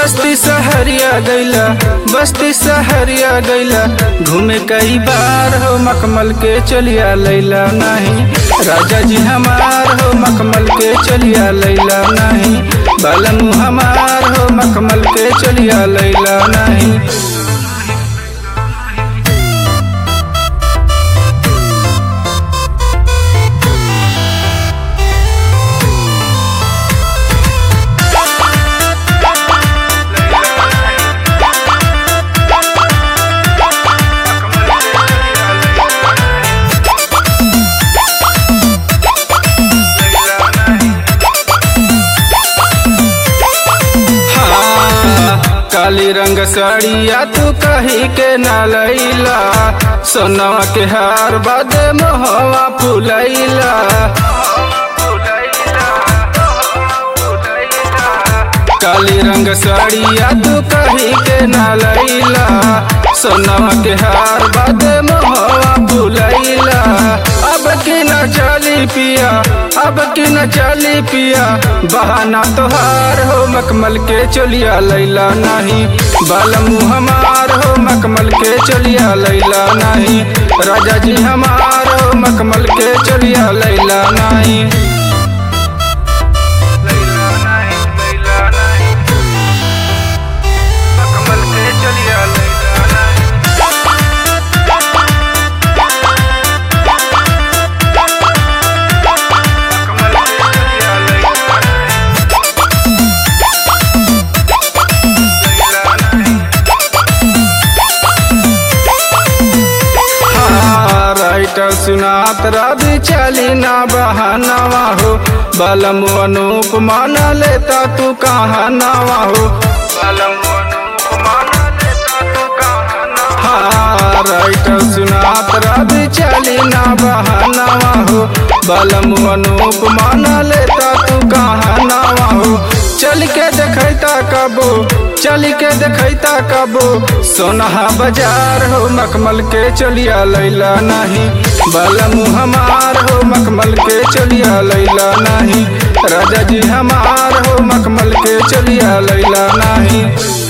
बस्ती सहरिया गैला, बस्ती सहरिया गैला, घूमे कई बार हो मखमल के चलिया लैला नहीं। राजा जी हमार हो मखमल के चलिया लैला नहीं, बालमू हमार हो मखमल के चलिया लैला नहीं। काली रंग साड़िया तू कही के ना लैला, सोनवा के हार बाद मोहवा फुलैला। काली रंग साड़िया तू कही के ना लैला, सोनवा के हार बाद मोहवा फुलैला। अब की न चली पिया, अब की न चली पिया, बहाना तोहार हो मखमल के चलिया लैला नहीं। बालमू हमार हो मखमल के चलिया लैला नहीं, राजा जी हमार हो मखमल के चलिया लैला नहीं। सुनात राधी चली ना बहानावा हो, बालमू अनूप मान लेता तू कहाँ नावा हो। हाँ राइटर सुनात राधी चली ना बहानावा हो, बालमू अनूप मान लेता तू कहाँ नावा हो। चल के देखता कबो, चल के देखता कबो, सोनहा बाजार हो मखमल के चलिया लैला नहीं। बालमू हमार हो मखमल के चलिया लैला नहीं, राजा जी हमार हो मखमल के चलिया लैला नहीं।